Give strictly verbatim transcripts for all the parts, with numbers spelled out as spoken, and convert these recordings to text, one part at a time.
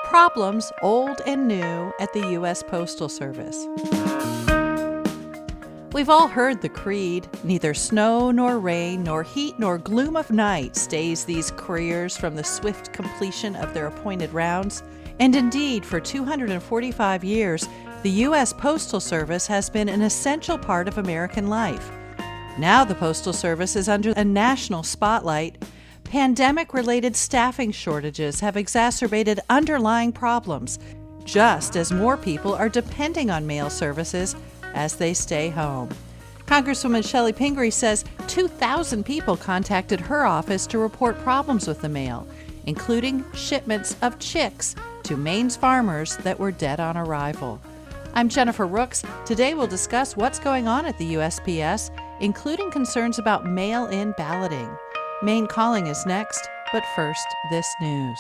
Problems old and new at the U S Postal Service. We've all heard the creed, neither snow nor rain, nor heat nor gloom of night stays these couriers from the swift completion of their appointed rounds. And indeed, for two hundred forty-five years, the U S Postal Service has been an essential part of American life. Now the Postal Service is under a national spotlight. Pandemic-related staffing shortages have exacerbated underlying problems, just as more people are depending on mail services as they stay home. Congresswoman Chellie Pingree says two thousand people contacted her office to report problems with the mail, including shipments of chicks to Maine's farmers that were dead on arrival. I'm Jennifer Rooks. Today we'll discuss what's going on at the U S P S, including concerns about mail-in balloting. Maine Calling is next, but first, this news.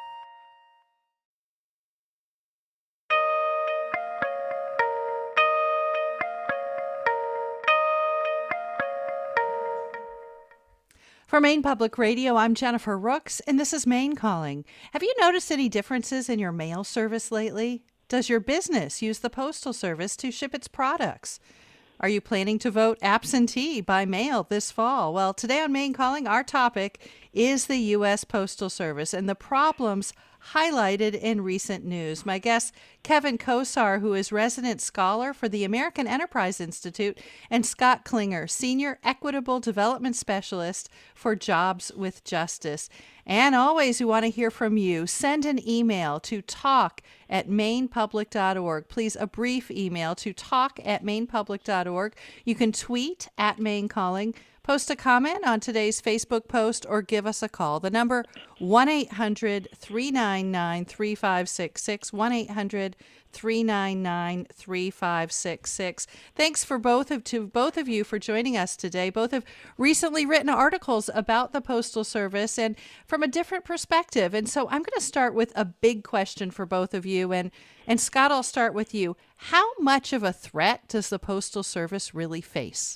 For Maine Public Radio, I'm Jennifer Rooks, and this is Maine Calling. Have you noticed any differences in your mail service lately? Does your business use the Postal Service to ship its products? Are you planning to vote absentee by mail this fall? Well, today on Maine Calling, our topic is the U S Postal Service and the problems highlighted in recent news. My guest, Kevin Kosar, who is resident scholar for the American Enterprise Institute, and Scott Klinger, Senior Equitable Development Specialist for Jobs with Justice. And always, we want to hear from you. Send an email to talk at maine public dot org. Please, a brief email to talk at maine public dot org. You can tweet at Maine Calling, post a comment on today's Facebook post, or give us a call. The number, one eight hundred three nine nine three five six six, one eight hundred three nine nine three five six six. Thanks for both of to both of you for joining us today. Both have recently written articles about the Postal Service and from a different perspective. And so I'm going to start with a big question for both of you. And, and Scott, I'll start with you. How much of a threat does the Postal Service really face?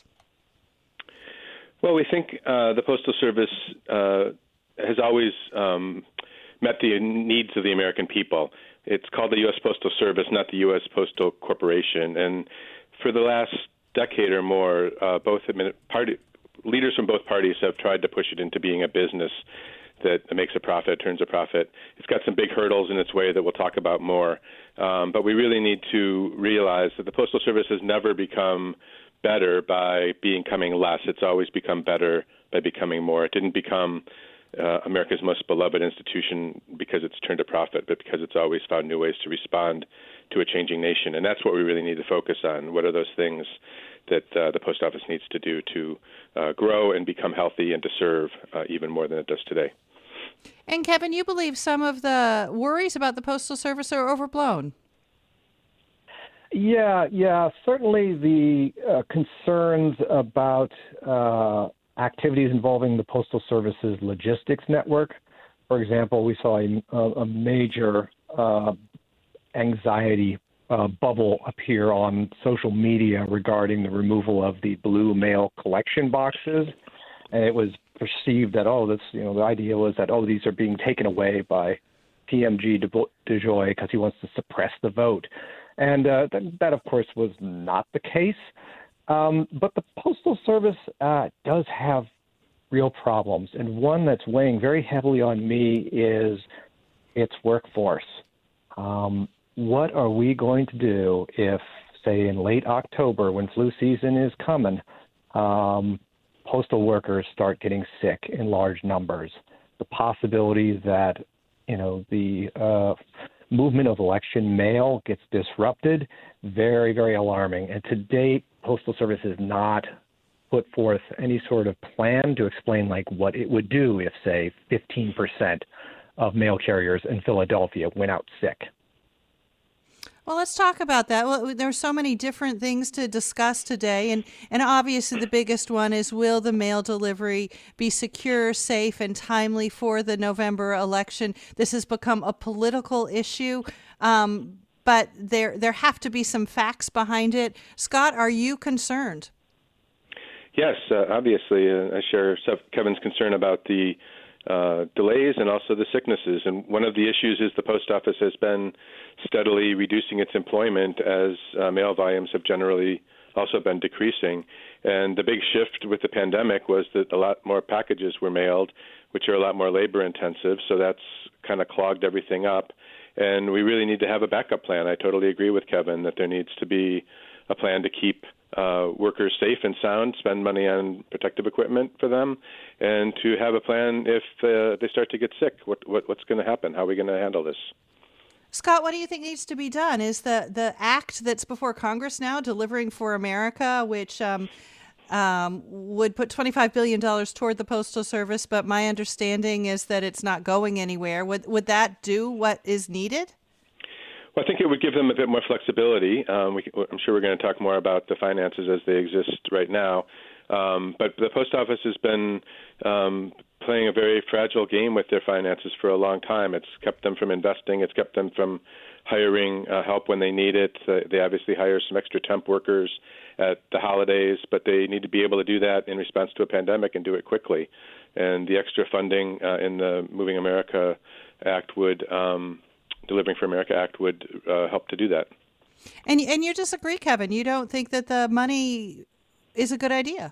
Well, we think uh, the Postal Service uh, has always um, met the needs of the American people. It's called the U S Postal Service, not the U S Postal Corporation. And for the last decade or more, uh, both admin- party leaders from both parties have tried to push it into being a business that makes a profit, turns a profit. It's got some big hurdles in its way that we'll talk about more. Um, but we really need to realize that the Postal Service has never become better by becoming less. It's always become better by becoming more. It didn't become uh, America's most beloved institution because it's turned a profit, but because it's always found new ways to respond to a changing nation. And that's what we really need to focus on. What are those things that uh, the post office needs to do to uh, grow and become healthy and to serve uh, even more than it does today? And Kevin, you believe some of the worries about the Postal Service are overblown? Yeah, yeah. Certainly the uh, concerns about uh, activities involving the Postal Service's logistics network. For example, we saw a, a major uh, anxiety uh, bubble appear on social media regarding the removal of the blue mail collection boxes. And it was perceived that, oh, this, you know, the idea was that, oh, these are being taken away by P M G DeJoy because he wants to suppress the vote. And uh, that, that, of course, was not the case. Um, but the Postal Service uh, does have real problems. And one that's weighing very heavily on me is its workforce. Um, what are we going to do if, say, in late October, when flu season is coming, um, postal workers start getting sick in large numbers? The possibility that, you know, the uh, movement of election mail gets disrupted, very, very alarming. And to date, Postal Service has not put forth any sort of plan to explain, like, what it would do if, say, fifteen percent of mail carriers in Philadelphia went out sick. Well, let's talk about that. Well, there are so many different things to discuss today, and, and obviously the biggest one is, will the mail delivery be secure, safe, and timely for the November election? This has become a political issue, um, but there there have to be some facts behind it. Scott, are you concerned? Yes, uh, obviously. Uh, I share Kevin's concern about the uh, delays and also the sicknesses. And one of the issues is the post office has been steadily reducing its employment as uh, mail volumes have generally also been decreasing. And the big shift with the pandemic was that a lot more packages were mailed, which are a lot more labor intensive. So that's kind of clogged everything up. And we really need to have a backup plan. I totally agree with Kevin that there needs to be a plan to keep uh, workers safe and sound, spend money on protective equipment for them, and to have a plan if uh, they start to get sick. What, what what's going to happen? How are we going to handle this? Scott, what do you think needs to be done? Is the, the act that's before Congress now, Delivering for America, which um, um, would put twenty-five billion dollars toward the Postal Service, but my understanding is that it's not going anywhere. Would, would that do what is needed? Well, I think it would give them a bit more flexibility. Um, we, I'm sure we're going to talk more about the finances as they exist right now. Um, but the post office has been um, playing a very fragile game with their finances for a long time. It's kept them from investing. It's kept them from hiring uh, help when they need it. Uh, they obviously hire some extra temp workers at the holidays, but they need to be able to do that in response to a pandemic and do it quickly. And the extra funding uh, in the Moving America Act would um, Delivering for America Act would uh, help to do that. And and you disagree, Kevin? You don't think that the money is a good idea?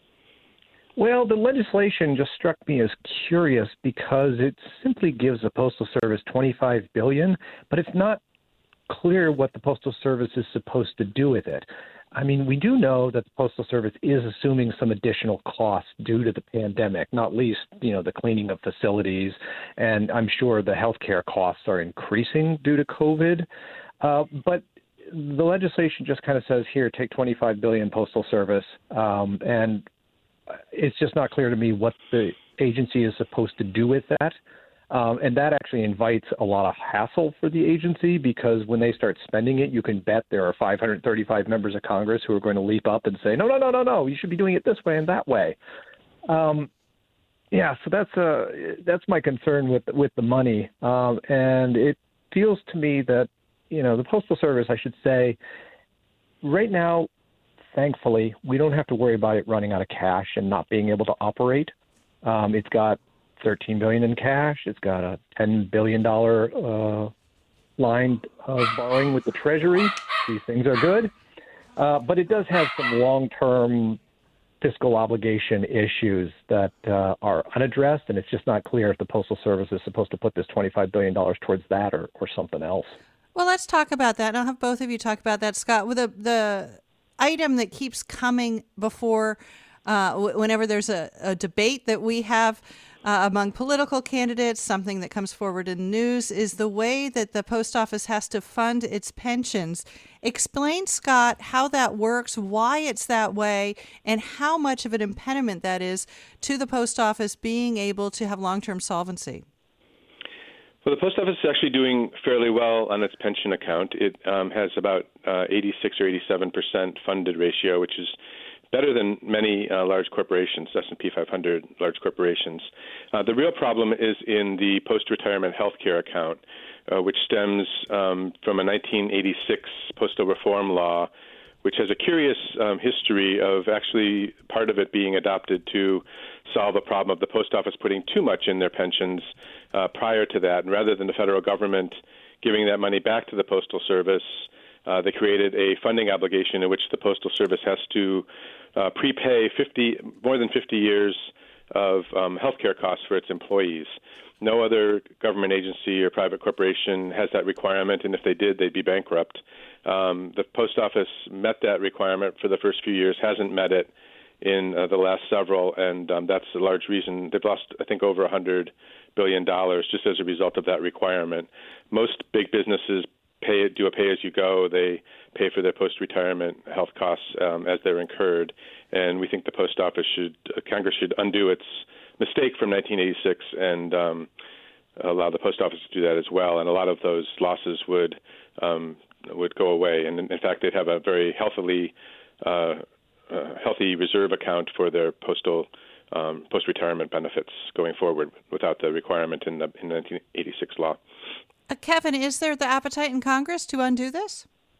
Well, the legislation just struck me as curious because it simply gives the Postal Service twenty-five billion dollars, but it's not clear what the Postal Service is supposed to do with it. I mean, we do know that the Postal Service is assuming some additional costs due to the pandemic, not least, you know, the cleaning of facilities, and I'm sure the healthcare costs are increasing due to COVID. Uh, but the legislation just kind of says, here, take twenty-five billion dollars Postal Service, um, and it's just not clear to me what the agency is supposed to do with that. Um, and that actually invites a lot of hassle for the agency because when they start spending it, you can bet there are five hundred thirty-five members of Congress who are going to leap up and say, no, no, no, no, no, you should be doing it this way and that way. Um, yeah, so that's uh, that's my concern with with the money. Um, and it feels to me that, you know, the Postal Service, I should say, right now, thankfully, we don't have to worry about it running out of cash and not being able to operate. Um, it's got thirteen billion dollars in cash. It's got a ten billion dollars uh, line of borrowing with the Treasury. These things are good. Uh, but it does have some long-term fiscal obligation issues that uh, are unaddressed, and it's just not clear if the Postal Service is supposed to put this twenty-five billion dollars towards that or, or something else. Well, let's talk about that. And I'll have both of you talk about that, Scott. With the, the item that keeps coming before uh, w- whenever there's a, a debate that we have Uh, among political candidates, something that comes forward in the news is the way that the post office has to fund its pensions. Explain, Scott, how that works, why it's that way, and how much of an impediment that is to the post office being able to have long-term solvency. Well, the post office is actually doing fairly well on its pension account. It um, has about uh, eighty-six or eighty-seven percent funded ratio, which is better than many uh, large corporations, S and P five hundred large corporations. Uh, the real problem is in the post-retirement health care account, uh, which stems um, from a nineteen eighty-six postal reform law, which has a curious um, history of actually part of it being adopted to solve a problem of the post office putting too much in their pensions uh, prior to that. And rather than the federal government giving that money back to the Postal Service, Uh, they created a funding obligation in which the Postal Service has to uh, prepay fifty more than fifty years of um, health care costs for its employees. No other government agency or private corporation has that requirement, and if they did, they'd be bankrupt. Um, the Post Office met that requirement for the first few years, hasn't met it in uh, the last several, and um, that's a large reason. They've lost, I think, over one hundred billion dollars just as a result of that requirement. Most big businesses pay do a pay-as-you-go. They pay for their post-retirement health costs um, as they're incurred, and we think the post office should, uh, Congress should undo its mistake from nineteen eighty-six and um, allow the post office to do that as well. And a lot of those losses would um, would go away, and in, in fact, they'd have a very healthily uh, uh, healthy reserve account for their postal um, post-retirement benefits going forward without the requirement in the in nineteen eighty-six law. Uh, Kevin, is there the appetite in Congress to undo this?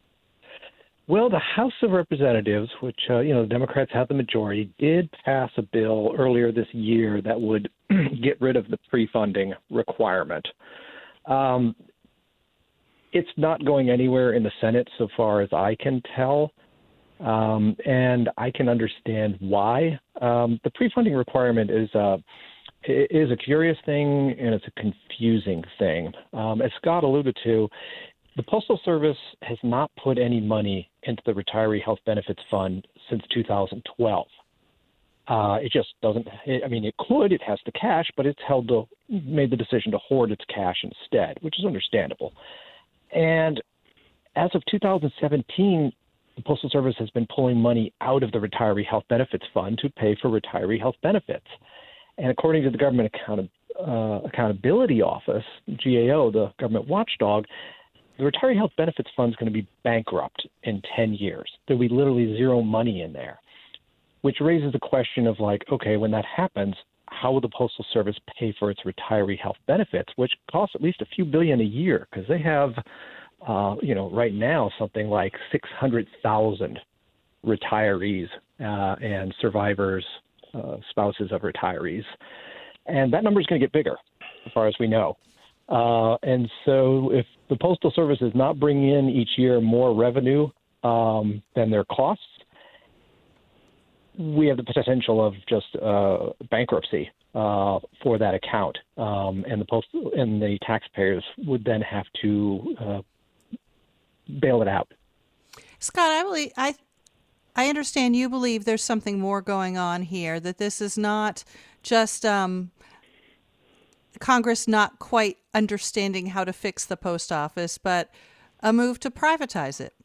Well, the House of Representatives, which, uh, you know, the Democrats have the majority, did pass a bill earlier this year that would get rid of the pre-funding requirement. Um, it's not going anywhere in the Senate so far as I can tell, um, and I can understand why. Um, the pre-funding requirement is a, is a curious thing, and it's a confusing thing. Um, as Scott alluded to, the Postal Service has not put any money into the Retiree Health Benefits Fund since two thousand twelve. Uh, it just doesn't. I mean, it could. It has the cash, but it's held to made the decision to hoard its cash instead, which is understandable. And as of two thousand seventeen, the Postal Service has been pulling money out of the Retiree Health Benefits Fund to pay for retiree health benefits. And according to the Government Account- uh, Accountability Office, G A O, the government watchdog, the Retiree Health Benefits Fund is going to be bankrupt in ten years. There'll be literally zero money in there, which raises the question of like, okay, when that happens, how will the Postal Service pay for its retiree health benefits, which costs at least a few billion a year, because they have, uh, you know, right now something like six hundred thousand retirees uh, and survivors, uh, spouses of retirees. And that number is going to get bigger, as far as we know. Uh, and so if the Postal Service is not bringing in each year more revenue um, than their costs, we have the potential of just uh, bankruptcy uh, for that account, um, and the post and the taxpayers would then have to uh, bail it out. Scott, I believe I. I understand you believe there's something more going on here, that this is not just um, Congress not quite understanding how to fix the post office, but a move to privatize it.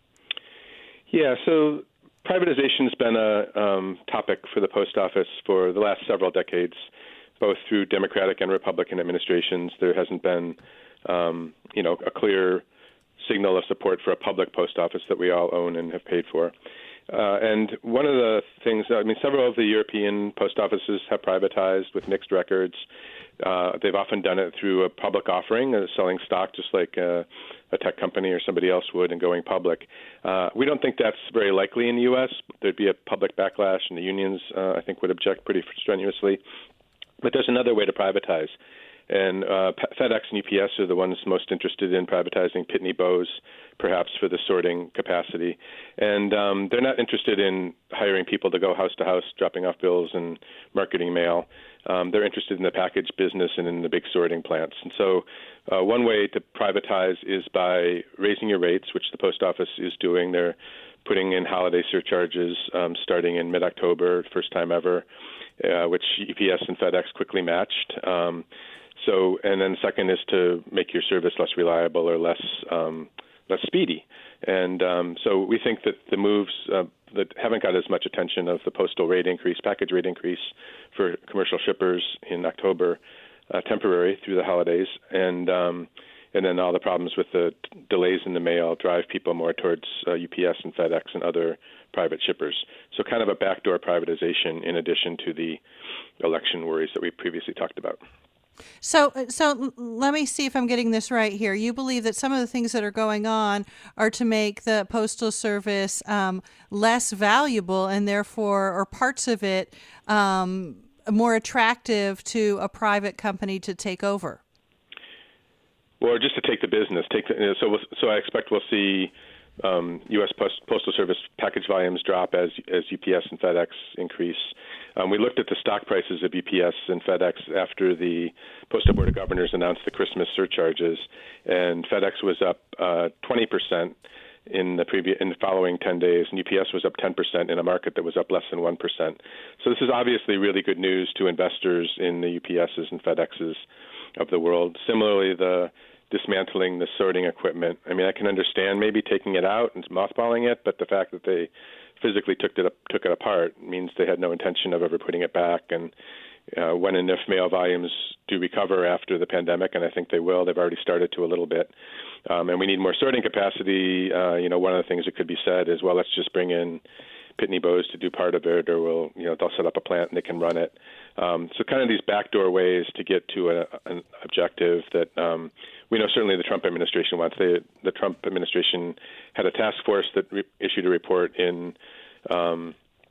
Yeah, so privatization has been a um, topic for the post office for the last several decades, both through Democratic and Republican administrations. There hasn't been, um, you know, a clear signal of support for a public post office that we all own and have paid for. Uh, and one of the things, I mean, several of the European post offices have privatized with mixed records. Uh, they've often done it through a public offering, uh, selling stock just like uh, a tech company or somebody else would and going public. Uh, we don't think that's very likely in the U S. There'd be a public backlash, and the unions, uh, I think, would object pretty strenuously. But there's another way to privatize. And uh, FedEx and U P S are the ones most interested in privatizing Pitney Bowes, perhaps for the sorting capacity. And um, they're not interested in hiring people to go house to house, dropping off bills and marketing mail. Um, they're interested in the package business and in the big sorting plants. And so uh, one way to privatize is by raising your rates, which the post office is doing. They're putting in holiday surcharges um, starting in mid-October, first time ever, uh, which U P S and FedEx quickly matched. Um, So, and then second is to make your service less reliable or less um, less speedy. And um, so we think that the moves uh, that haven't got as much attention of the postal rate increase, package rate increase for commercial shippers in October, uh, temporary through the holidays, and um, and then all the problems with the t- delays in the mail drive people more towards uh, U P S and FedEx and other private shippers. So kind of a backdoor privatization in addition to the election worries that we previously talked about. So, so let me see if I'm getting this right here. You believe that some of the things that are going on are to make the Postal Service um, less valuable, and therefore, or parts of it, um, more attractive to a private company to take over. Or just to take the business. Take the, you know, so, we'll, so I expect we'll see um, U S Post, Postal Service package volumes drop as as U P S and FedEx increase. Um, we looked at the stock prices of U P S and FedEx after the Postal Board of Governors announced the Christmas surcharges, and FedEx was up uh, twenty percent in the previous in the following ten days, and U P S was up ten percent in a market that was up less than one percent. So this is obviously really good news to investors in the U P S's and FedEx's of the world. Similarly, the dismantling the sorting equipment. I mean, I can understand maybe taking it out and mothballing it, but the fact that they physically took it up, took it apart means they had no intention of ever putting it back. And uh, when and if mail volumes do recover after the pandemic, and I think they will, they've already started to a little bit, um, and we need more sorting capacity. Uh, you know, one of the things that could be said is, well, let's just bring in Pitney Bowes to do part of it, or we'll, you know, they'll set up a plant and they can run it. Um, so kind of these backdoor ways to get to a, an objective that um, we know certainly the Trump administration wants. They, the Trump administration had a task force that re- issued a report in um,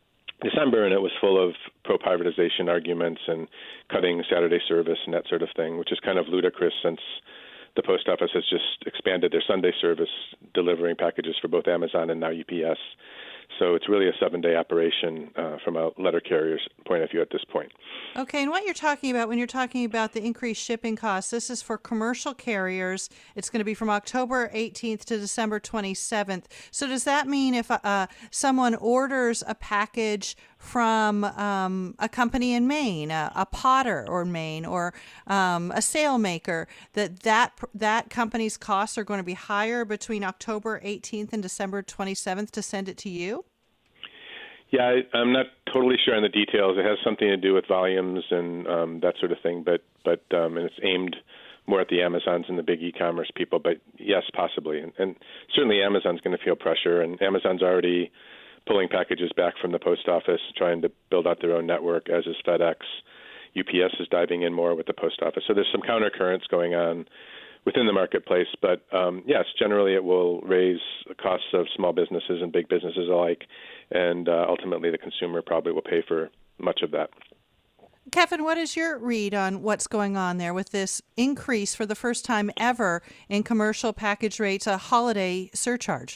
December, and it was full of pro-privatization arguments and cutting Saturday service and that sort of thing, which is kind of ludicrous since the post office has just expanded their Sunday service, delivering packages for both Amazon and now U P S. So it's really a seven-day operation uh, from a letter carrier's point of view at this point. Okay, and what you're talking about when you're talking about the increased shipping costs, this is for commercial carriers. It's going to be from October eighteenth to December twenty-seventh. So does that mean if uh, someone orders a package from um, a company in Maine, a, a potter or Maine, or um, a sailmaker, that, that that company's costs are going to be higher between October eighteenth and December twenty-seventh to send it to you? Yeah, I, I'm not totally sure on the details. It has something to do with volumes and um, that sort of thing, but but um, and it's aimed more at the Amazons and the big e-commerce people. But yes, possibly, and, and certainly Amazon's going to feel pressure, and Amazon's already pulling packages back from the post office, trying to build out their own network, as is FedEx. U P S is diving in more with the post office. So there's some countercurrents going on within the marketplace. But um, yes, generally it will raise the costs of small businesses and big businesses alike, and uh, ultimately the consumer probably will pay for much of that. Kevin, what is your read on what's going on there with this increase for the first time ever in commercial package rates, a holiday surcharge?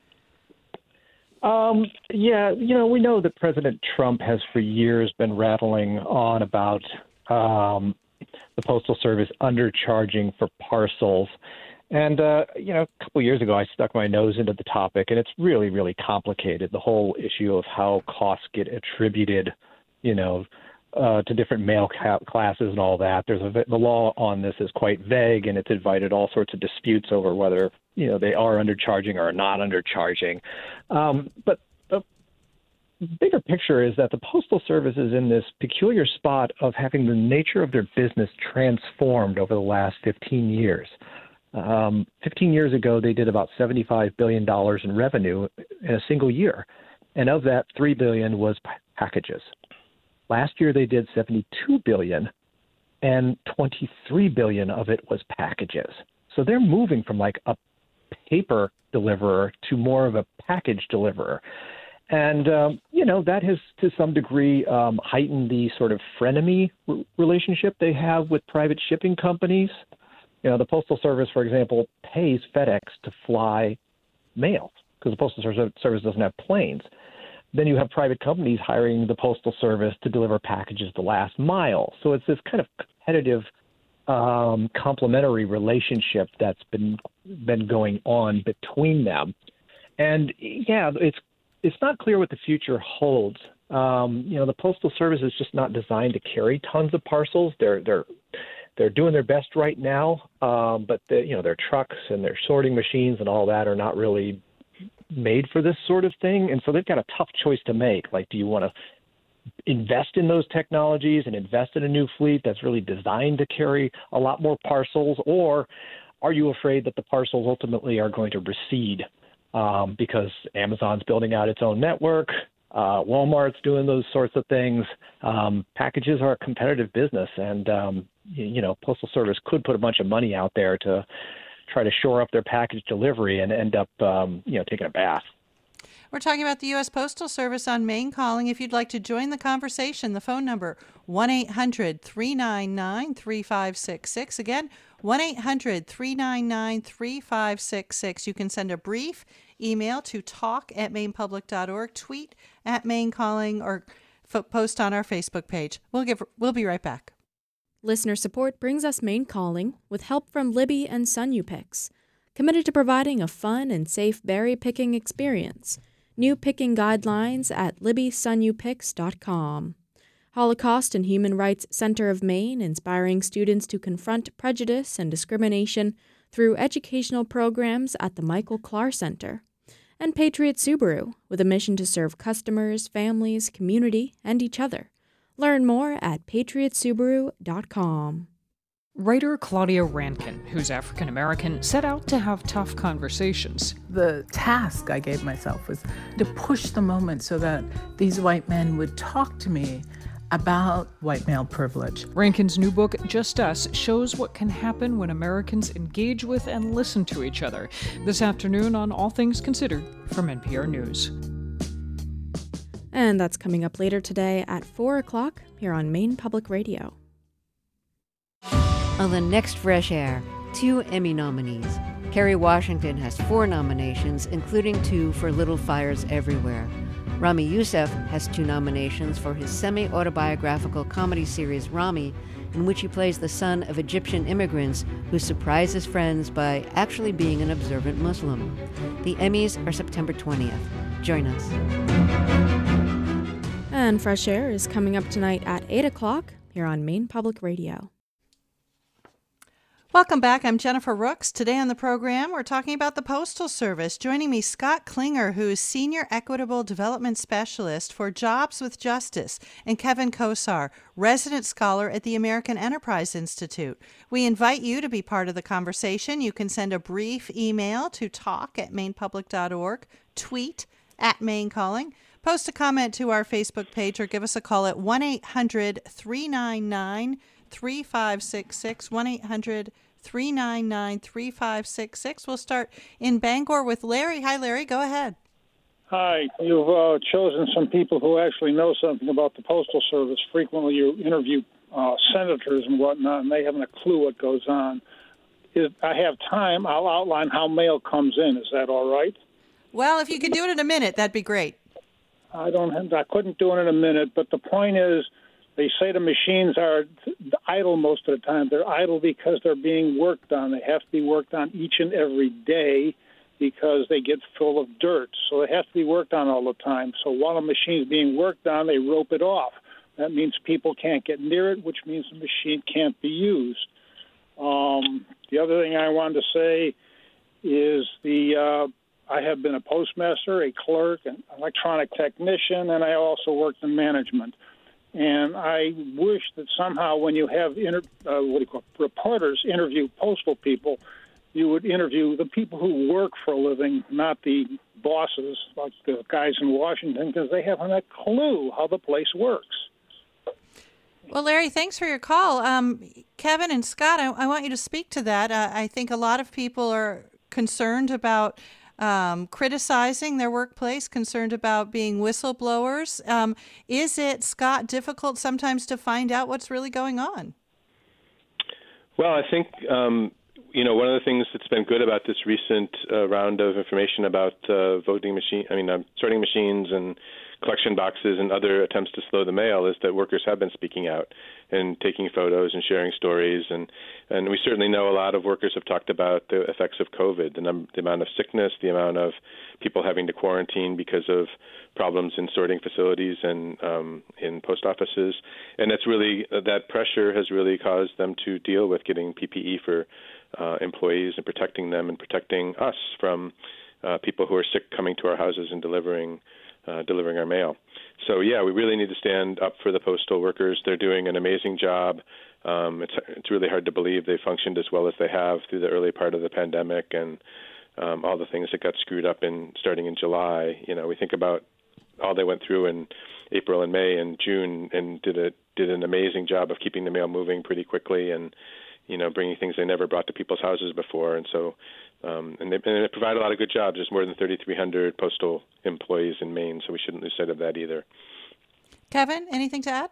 Um, yeah, you know, we know that President Trump has for years been rattling on about um, the Postal Service undercharging for parcels. And, uh, you know, a couple of years ago, I stuck my nose into the topic, and it's really, really complicated, the whole issue of how costs get attributed, you know, uh, to different mail ca- classes and all that. There's a, the law on this is quite vague, and it's invited all sorts of disputes over whether, you know, they are undercharging or not undercharging. Um, but the bigger picture is that the Postal Service is in this peculiar spot of having the nature of their business transformed over the last fifteen years. Um, fifteen years ago, they did about seventy-five billion dollars in revenue in a single year. And of that, three billion dollars was p- packages. Last year, they did seventy-two billion dollars, and twenty-three billion dollars of it was packages. So they're moving from like a paper deliverer to more of a package deliverer. And, um, you know, that has to some degree um, heightened the sort of frenemy r- relationship they have with private shipping companies. You know, the Postal Service, for example, pays FedEx to fly mail because the Postal Service doesn't have planes. Then you have private companies hiring the Postal Service to deliver packages the last mile. So it's this kind of competitive, um, complementary relationship that's been been going on between them. And yeah, it's it's not clear what the future holds. Um, you know, the Postal Service is just not designed to carry tons of parcels. They're they're they're doing their best right now, um, but the, you know, their trucks and their sorting machines and all that are not really made for this sort of thing. And so they've got a tough choice to make. Like, do you want to invest in those technologies and invest in a new fleet that's really designed to carry a lot more parcels, or are you afraid that the parcels ultimately are going to recede um, because Amazon's building out its own network, uh, Walmart's doing those sorts of things? Um, packages are a competitive business, and um, you, you know, Postal Service could put a bunch of money out there to try to shore up their package delivery and end up, um, you know, taking a bath. We're talking about the U S Postal Service on Maine Calling. If you'd like to join the conversation, the phone number, one eight hundred three nine nine three five six six. Again, one eight hundred three nine nine three five six six. You can send a brief email to talk at maine public dot org, tweet at Maine Calling, or f- post on our Facebook page. We'll give. We'll be right back. Listener support brings us Maine Calling with help from Libby and SunUpix, committed to providing a fun and safe berry picking experience. New picking guidelines at libby sun u pix dot com. Holocaust and Human Rights Center of Maine, inspiring students to confront prejudice and discrimination through educational programs at the Michael Clark Center. And Patriot Subaru, with a mission to serve customers, families, community, and each other. Learn more at patriot subaru dot com. Writer Claudia Rankine, who's African-American, set out to have tough conversations. The task I gave myself was to push the moment so that these white men would talk to me about white male privilege. Rankine's new book, Just Us, shows what can happen when Americans engage with and listen to each other. This afternoon on All Things Considered from N P R News. And that's coming up later today at four o'clock here on Maine Public Radio. On the next Fresh Air, two Emmy nominees. Kerry Washington has four nominations, including two for Little Fires Everywhere. Rami Youssef has two nominations for his semi-autobiographical comedy series Rami, in which he plays the son of Egyptian immigrants who surprise his friends by actually being an observant Muslim. The Emmys are September twentieth. Join us. And Fresh Air is coming up tonight at eight o'clock here on Maine Public Radio. Welcome back. I'm Jennifer Rooks. Today on the program, we're talking about the Postal Service. Joining me, Scott Klinger, who's Senior Equitable Development Specialist for Jobs with Justice, and Kevin Kosar, Resident Scholar at the American Enterprise Institute. We invite you to be part of the conversation. You can send a brief email to talk at maine public dot org, tweet at Maine Calling, post a comment to our Facebook page, or give us a call at one eight hundred three nine nine three five six six, one eight hundred three nine nine three five six six. We'll start in Bangor with Larry. Hi, Larry. Go ahead. Hi. You've uh, chosen some people who actually know something about the Postal Service. Frequently you interview uh, senators and whatnot, and they haven't a clue what goes on. If I have time, I'll outline how mail comes in. Is that all right? Well, if you could do it in a minute, that'd be great. I don't. Have, I couldn't do it in a minute, but the point is, they say the machines are idle most of the time. They're idle because they're being worked on. They have to be worked on each and every day because they get full of dirt. So they have to be worked on all the time. So while a machine's being worked on, they rope it off. That means people can't get near it, which means the machine can't be used. Um, the other thing I wanted to say is the uh, I have been a postmaster, a clerk, an electronic technician, and I also worked in management. And I wish that somehow when you have inter, uh, what do you call it, reporters interview postal people, you would interview the people who work for a living, not the bosses like the guys in Washington, because they haven't a clue how the place works. Well, Larry, thanks for your call. Um, Kevin and Scott, I, I want you to speak to that. Uh, I think a lot of people are concerned about Um, criticizing their workplace, concerned about being whistleblowers. Um, is it, Scott, difficult sometimes to find out what's really going on? Well, I think, um, you know, one of the things that's been good about this recent uh, round of information about uh, voting machine, I mean, uh, sorting machines and collection boxes and other attempts to slow the mail is that workers have been speaking out and taking photos and sharing stories. And, and we certainly know a lot of workers have talked about the effects of COVID, the, num- the amount of sickness, the amount of people having to quarantine because of problems in sorting facilities and um, in post offices. And it's really, uh, that pressure has really caused them to deal with getting P P E for uh, employees and protecting them and protecting us from uh, people who are sick coming to our houses and delivering Uh, delivering our mail. So, yeah, we really need to stand up for the postal workers. They're doing an amazing job. Um, it's it's really hard to believe they functioned as well as they have through the early part of the pandemic and um, all the things that got screwed up in starting in July. You know, we think about all they went through in April and May and June and did a did an amazing job of keeping the mail moving pretty quickly and, you know, bringing things they never brought to people's houses before. And so Um, and, they, and they provide a lot of good jobs. There's more than thirty-three hundred postal employees in Maine, so we shouldn't lose sight of that either. Kevin, anything to add?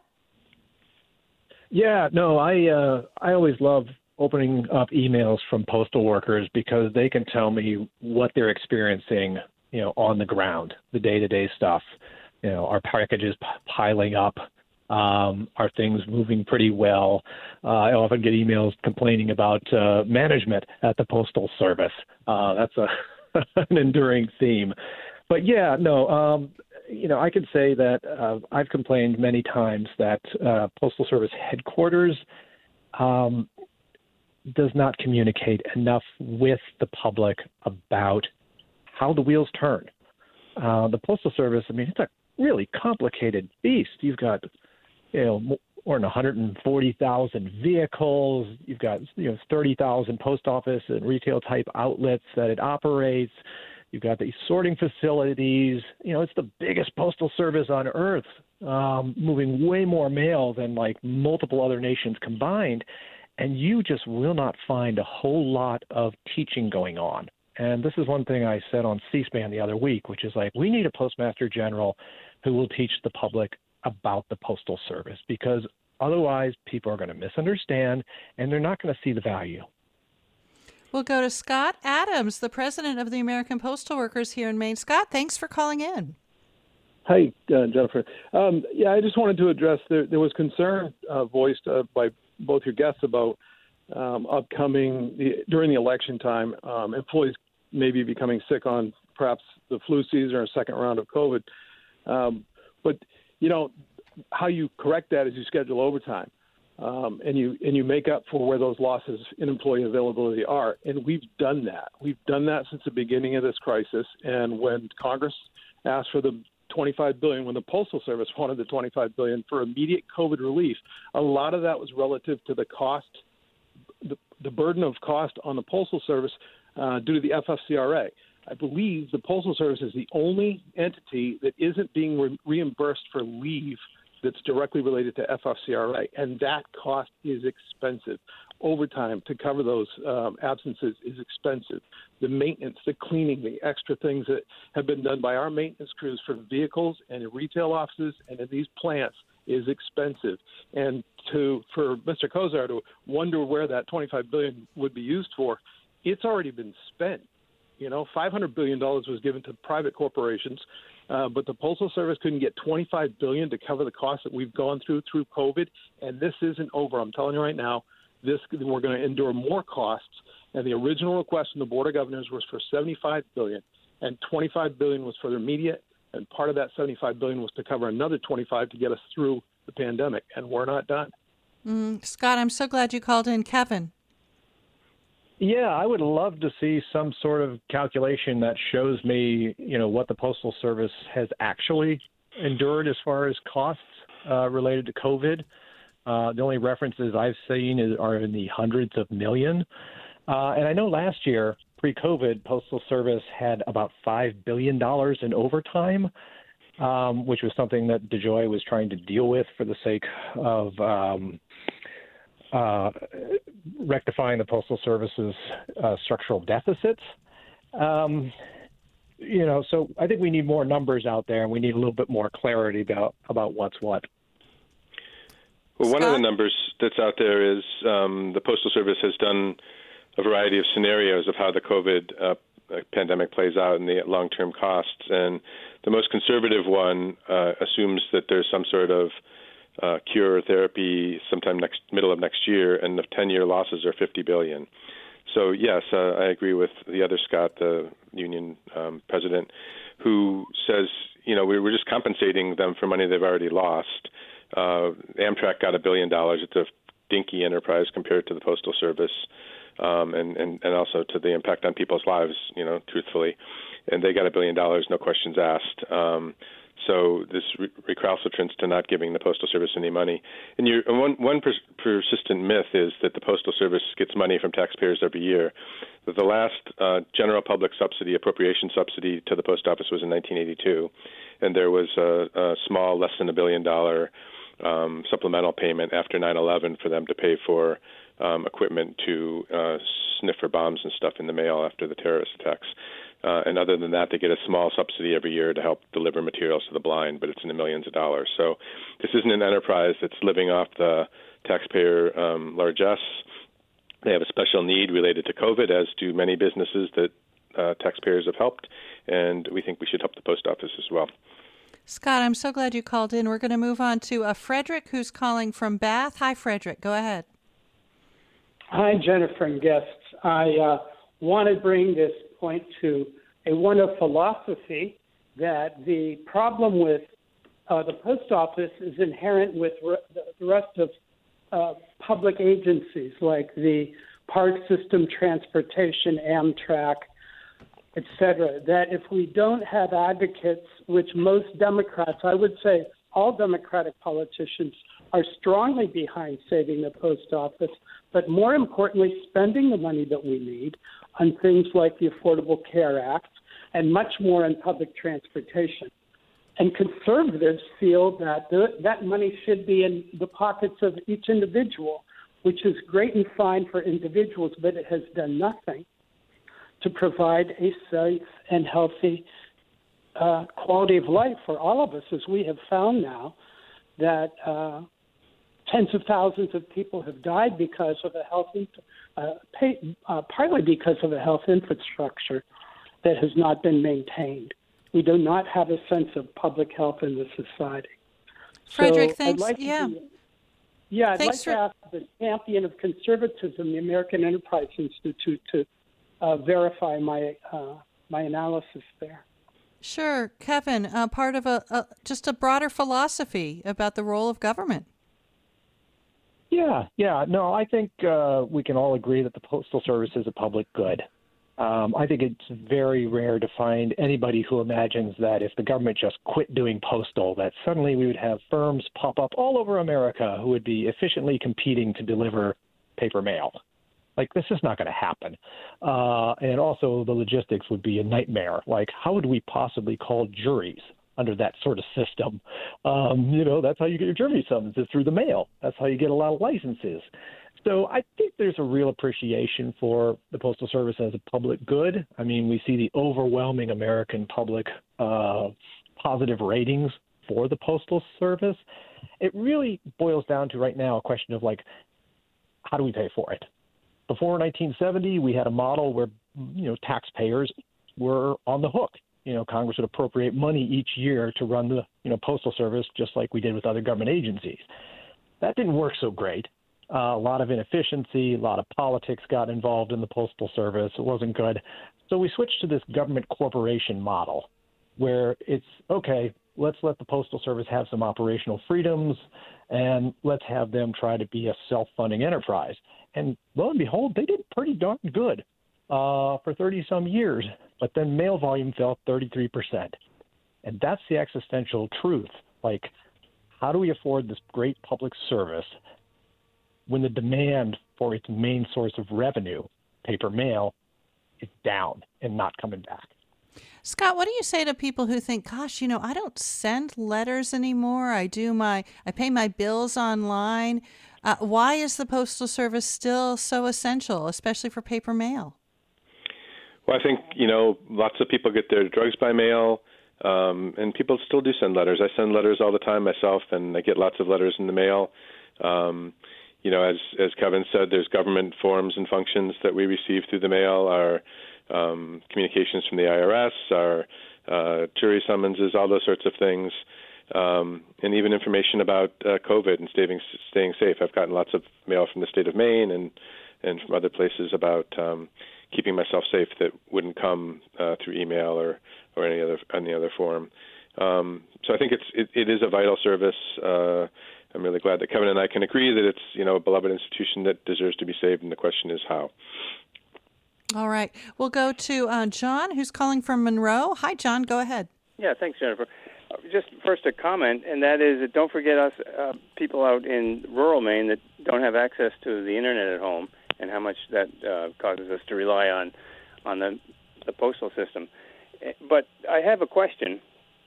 Yeah, no, I uh, I always love opening up emails from postal workers because they can tell me what they're experiencing, you know, on the ground, the day-to-day stuff. You know, are packages p- piling up? Um, are things moving pretty well? Uh, I often get emails complaining about uh, management at the Postal Service. Uh, that's a an enduring theme. But yeah, no, um, you know, I could say that uh, I've complained many times that uh, Postal Service headquarters um, does not communicate enough with the public about how the wheels turn. Uh, the Postal Service, I mean, it's a really complicated beast. You've got you know, more than one hundred forty thousand vehicles. You've got, you know, thirty thousand post office and retail type outlets that it operates. You've got these sorting facilities. You know, it's the biggest postal service on earth, um, moving way more mail than like multiple other nations combined. And you just will not find a whole lot of teaching going on. And this is one thing I said on C-SPAN the other week, which is like, we need a postmaster general who will teach the public about the Postal Service, because otherwise people are going to misunderstand and they're not going to see the value. We'll go to Scott Adams, the president of the American Postal Workers here in Maine. Scott, thanks for calling in. Hi, uh, Jennifer. Um, yeah, I just wanted to address, there, there was concern uh, voiced uh, by both your guests about um, upcoming, the, during the election time, um, employees maybe becoming sick on perhaps the flu season or a second round of COVID. Um, but, you know, how you correct that is you schedule overtime. Um, and you and you make up for where those losses in employee availability are. And we've done that. We've done that since the beginning of this crisis. And when Congress asked for the twenty-five billion dollars, when the Postal Service wanted the twenty-five billion dollars for immediate COVID relief, a lot of that was relative to the cost, the, the burden of cost on the Postal Service uh, due to the F F C R A. I believe the Postal Service is the only entity that isn't being re- reimbursed for leave that's directly related to F F C R A, and that cost is expensive. Overtime to cover those um, absences is expensive. The maintenance, the cleaning, the extra things that have been done by our maintenance crews for vehicles and in retail offices and in these plants is expensive. And to for Mister Kozar to wonder where that twenty-five billion dollars would be used for, it's already been spent. You know, five hundred billion dollars was given to private corporations. Uh, but the Postal Service couldn't get twenty-five billion dollars to cover the costs that we've gone through through COVID, and this isn't over. I'm telling you right now, this we're going to endure more costs. And the original request from the Board of Governors was for seventy-five billion dollars, and twenty-five billion dollars was for the immediate, and part of that seventy-five billion dollars was to cover another twenty-five to get us through the pandemic, and we're not done. Mm, Scott, I'm so glad you called in. Kevin. Yeah, I would love to see some sort of calculation that shows me, you know, what the Postal Service has actually endured as far as costs uh, related to COVID. Uh, the only references I've seen is, are in the hundreds of million. Uh, and I know last year, pre-COVID, Postal Service had about five billion dollars in overtime, um, which was something that DeJoy was trying to deal with for the sake of um, uh, rectifying the Postal Service's uh, structural deficits. Um, you know, so I think we need more numbers out there, and we need a little bit more clarity about, about what's what. Well, one Scott? of the numbers that's out there is um, the Postal Service has done a variety of scenarios of how the COVID uh, pandemic plays out and the long-term costs. And the most conservative one uh, assumes that there's some sort of uh, cure or therapy sometime next middle of next year, and the ten-year losses are fifty billion dollars. So, yes, uh, I agree with the other Scott, the union um, president, who says, you know, we're just compensating them for money they've already lost. Uh, Amtrak got a billion dollars. It's a dinky enterprise compared to the Postal Service, um, and, and, and also to the impact on people's lives, you know, truthfully. And they got a billion dollars, no questions asked. Um, so this re- recalcitrance to not giving the Postal Service any money. And you're, one, one pers- persistent myth is that the Postal Service gets money from taxpayers every year. But the last uh, general public subsidy, appropriation subsidy to the post office was in nineteen eighty-two, and there was a, a small, less than a billion dollar Um, supplemental payment after nine eleven for them to pay for um, equipment to uh, sniff for bombs and stuff in the mail after the terrorist attacks. Uh, and other than that, they get a small subsidy every year to help deliver materials to the blind, but it's in the millions of dollars. So this isn't an enterprise that's living off the taxpayer um, largesse. They have a special need related to COVID, as do many businesses that uh, taxpayers have helped, and we think we should help the post office as well. Scott, I'm so glad you called in. We're going to move on to uh, Frederick, who's calling from Bath. Hi, Frederick. Go ahead. Hi, Jennifer and guests. I uh, want to bring this point to a one of philosophy that the problem with uh, the post office is inherent with re- the rest of uh, public agencies like the park system, transportation, Amtrak, et cetera, that if we don't have advocates, which most Democrats, I would say all Democratic politicians, are strongly behind saving the post office, but more importantly, spending the money that we need on things like the Affordable Care Act and much more on public transportation. And conservatives feel that the, that money should be in the pockets of each individual, which is great and fine for individuals, but it has done nothing to provide a safe and healthy uh, quality of life for all of us, as we have found now that uh, tens of thousands of people have died because of a health, uh, pay, uh, partly because of a health infrastructure that has not been maintained. We do not have a sense of public health in the society. Frederick, so thanks. Like yeah. Be, yeah, I'd thanks like for... to ask the champion of conservatism, the American Enterprise Institute, to uh, verify my uh, my analysis there. Sure, Kevin. Uh, part of a, a just a broader philosophy about the role of government. Yeah, yeah. No, I think uh, we can all agree that the Postal Service is a public good. Um, I think it's very rare to find anybody who imagines that if the government just quit doing postal, that suddenly we would have firms pop up all over America who would be efficiently competing to deliver paper mail. Like, this is not going to happen. Uh, and also the logistics would be a nightmare. Like, how would we possibly call juries under that sort of system? Um, you know, that's how you get your jury summons, is through the mail. That's how you get a lot of licenses. So I think there's a real appreciation for the Postal Service as a public good. I mean, we see the overwhelming American public uh, positive ratings for the Postal Service. It really boils down to right now a question of, like, how do we pay for it? Before nineteen seventy, we had a model where, you know, taxpayers were on the hook. You know, Congress would appropriate money each year to run the, you know, Postal Service, just like we did with other government agencies. That didn't work so great. Uh, a lot of inefficiency, a lot of politics got involved in the Postal Service. It wasn't good. So we switched to this government corporation model where it's, okay, let's let the Postal Service have some operational freedoms and let's have them try to be a self-funding enterprise. And lo and behold, they did pretty darn good uh, for thirty-some years. But then mail volume fell thirty-three percent. And that's the existential truth. Like, how do we afford this great public service when the demand for its main source of revenue, paper mail, is down and not coming back? Scott, what do you say to people who think, gosh, you know, I don't send letters anymore. I do my, I pay my bills online. Uh, why is the Postal Service still so essential, especially for paper mail? Well, I think, you know, lots of people get their drugs by mail, um, and people still do send letters. I send letters all the time myself, and I get lots of letters in the mail. Um, you know, as as Kevin said, there's government forms and functions that we receive through the mail, our um, communications from the I R S, our uh, jury summonses, all those sorts of things, um, and even information about uh, COVID and staying, staying safe. I've gotten lots of mail from the state of Maine and, and from other places about um, keeping myself safe that wouldn't come uh, through email or, or any other any other form. Um, so I think it's it, it is a vital service. Uh, I'm really glad that Kevin and I can agree that it's, you know, a beloved institution that deserves to be saved, and the question is how. All right. We'll go to uh, John, who's calling from Monroe. Hi, John. Go ahead. Yeah, thanks, Jennifer. Uh, just first a comment, and that is that don't forget us uh, people out in rural Maine that don't have access to the Internet at home, and how much that uh, causes us to rely on on the, the postal system. But I have a question.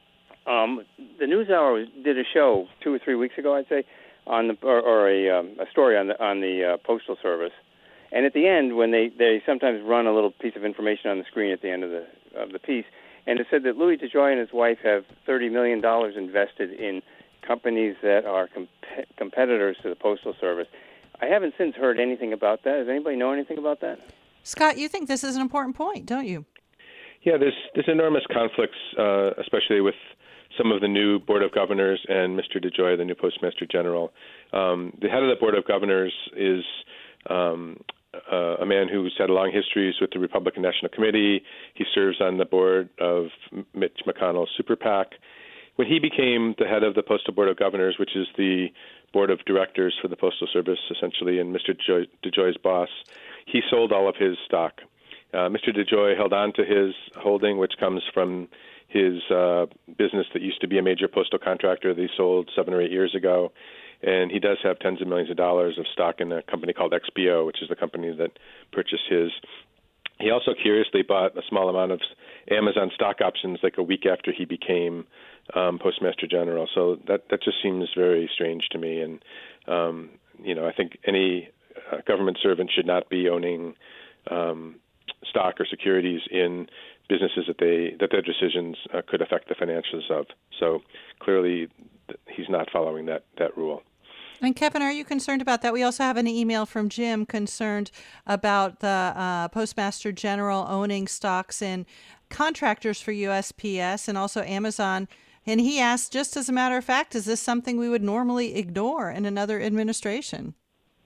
Um, the NewsHour did a show two or three weeks ago, I'd say, on the or, or a, um, a story on the on the uh, Postal Service. And at the end, when they, they sometimes run a little piece of information on the screen at the end of the of the piece, and it said that Louis DeJoy and his wife have thirty million dollars invested in companies that are comp- competitors to the Postal Service. I haven't since heard anything about that. Does anybody know anything about that? Scott, you think this is an important point, don't you? Yeah, there's there's enormous conflicts, uh, especially with some of the new Board of Governors and Mister DeJoy, the new Postmaster General. Um, the head of the Board of Governors is um, uh, a man who's had long histories with the Republican National Committee. He serves on the board of Mitch McConnell's Super PAC. When he became the head of the Postal Board of Governors, which is the board of directors for the Postal Service, essentially, and Mister DeJoy, DeJoy's boss, he sold all of his stock. Uh, Mister DeJoy held on to his holding, which comes from his uh, business that used to be a major postal contractor that he sold seven or eight years ago. And he does have tens of millions of dollars of stock in a company called X B O, which is the company that purchased his. He also curiously bought a small amount of Amazon stock options like a week after he became um, Postmaster General. So that, that just seems very strange to me. And, um, you know, I think any uh, government servant should not be owning um, stock or securities in businesses that they that their decisions uh, could affect the financials of. So clearly, he's not following that that rule. And Kevin, are you concerned about that? We also have an email from Jim concerned about the uh, Postmaster General owning stocks in contractors for U S P S and also Amazon. And he asked, just as a matter of fact, is this something we would normally ignore in another administration?